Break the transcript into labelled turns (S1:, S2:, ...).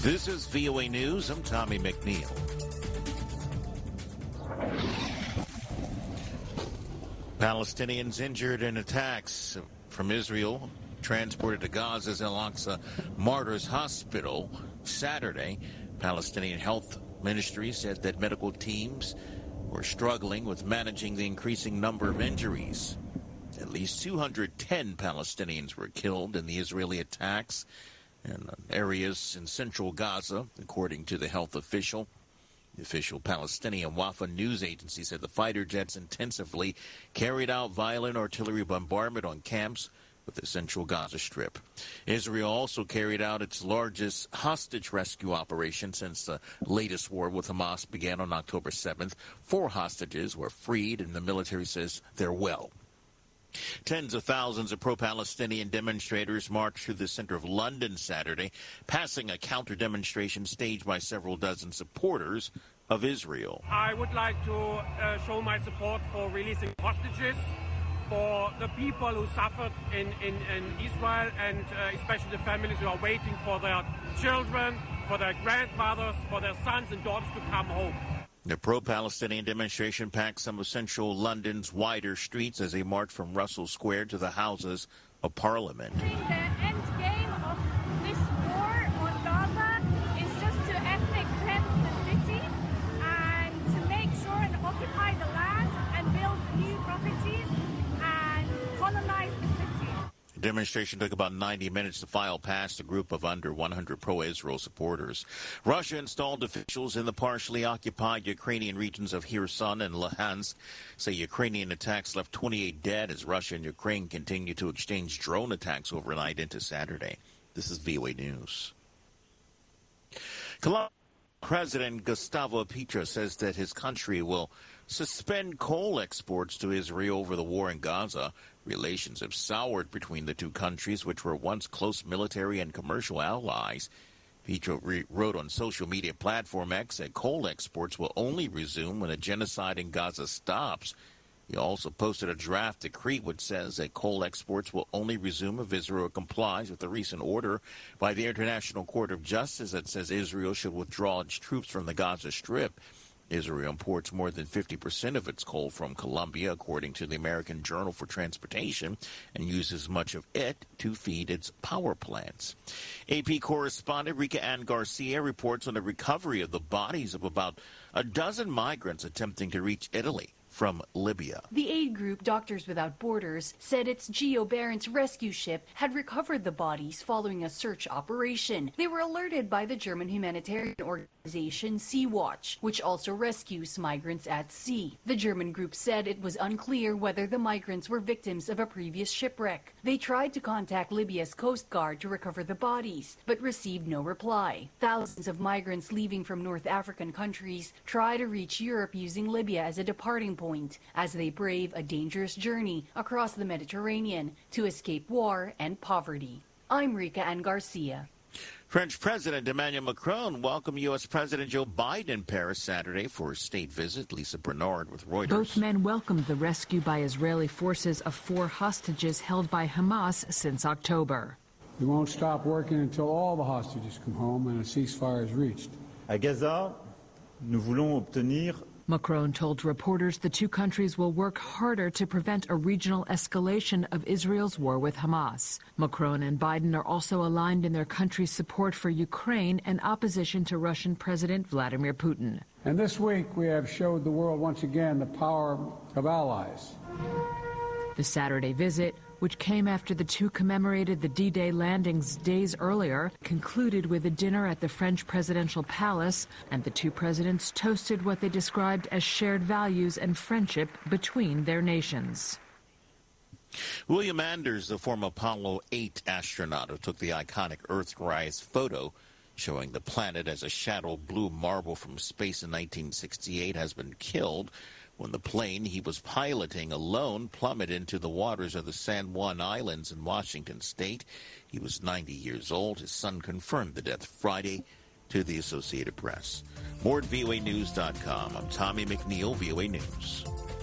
S1: This is VOA News. I'm Tommy McNeil. Palestinians injured in attacks from Israel transported to Gaza's Al-Aqsa Martyrs Hospital Saturday. Palestinian Health Ministry said that medical teams were struggling with managing the increasing number of injuries. At least 210 Palestinians were killed in the Israeli attacks in areas in central Gaza, according to the health official. The official Palestinian Wafa news agency said the fighter jets intensively carried out violent artillery bombardment on camps with the central Gaza Strip. Israel also carried out its largest hostage rescue operation since the latest war with Hamas began on October 7th. 4 hostages were freed, and the military says they're well. Tens of thousands of pro-Palestinian demonstrators marched through the center of London Saturday, passing a counter-demonstration staged by several dozen supporters of Israel.
S2: I would like to show my support for releasing hostages, for the people who suffered in Israel, and especially the families who are waiting for their children, for their grandmothers, for their sons and daughters to come home.
S1: The pro-Palestinian demonstration packed some of central London's wider streets as they marched from Russell Square to the Houses of Parliament.
S3: The end game of this war on Gaza is just to ethnic cleanse the city and to make sure and occupy the land and build new properties and colonize the city.
S1: The demonstration took about 90 minutes to file past a group of under 100 pro-Israel supporters. Russia installed officials in the partially occupied Ukrainian regions of Kherson and Luhansk. Say Ukrainian attacks left 28 dead as Russia and Ukraine continue to exchange drone attacks overnight into Saturday. This is VOA News. Colombia President Gustavo Petro says that his country will suspend coal exports to Israel over the war in Gaza. Relations have soured between the two countries, which were once close military and commercial allies. Petro wrote on social media platform X that coal exports will only resume when the genocide in Gaza stops. He also posted a draft decree which says that coal exports will only resume if Israel complies with the recent order by the International Court of Justice that says Israel should withdraw its troops from the Gaza Strip. Israel imports more than 50% of its coal from Colombia, according to the American Journal for Transportation, and uses much of it to feed its power plants. AP correspondent Rika Ann Garcia reports on the recovery of the bodies of about a dozen migrants attempting to reach Italy from Libya.
S4: The aid group Doctors Without Borders said its Geo Barents rescue ship had recovered the bodies following a search operation. They were alerted by the German humanitarian organization Sea-Watch, which also rescues migrants at sea. The German group said it was unclear whether the migrants were victims of a previous shipwreck. They tried to contact Libya's Coast Guard to recover the bodies, but received no reply. Thousands of migrants leaving from North African countries try to reach Europe using Libya as a departing point as they brave a dangerous journey across the Mediterranean to escape war and poverty. I'm Rika Ann Garcia.
S1: French President Emmanuel Macron welcomed U.S. President Joe Biden in Paris Saturday for a state visit. Lisa Bernard with Reuters.
S5: Both men welcomed the rescue by Israeli forces of 4 hostages held by Hamas since October.
S6: We won't stop working until all the hostages come home and a ceasefire is reached.
S7: À Gaza, nous voulons obtenir.
S5: Macron told reporters the two countries will work harder to prevent a regional escalation of Israel's war with Hamas. Macron and Biden are also aligned in their country's support for Ukraine and opposition to Russian President Vladimir Putin.
S6: And this week we have showed the world once again the power of allies.
S5: The Saturday visit, which came after the two commemorated the D-Day landings days earlier, concluded with a dinner at the French presidential palace, and the two presidents toasted what they described as shared values and friendship between their nations.
S1: William Anders, the former Apollo 8 astronaut who took the iconic Earthrise photo showing the planet as a shadow blue marble from space in 1968, has been killed when the plane he was piloting alone plummeted into the waters of the San Juan Islands in Washington state. He was 90 years old. His son confirmed the death Friday to the Associated Press. More at voanews.com. I'm Tommy McNeil, VOA News.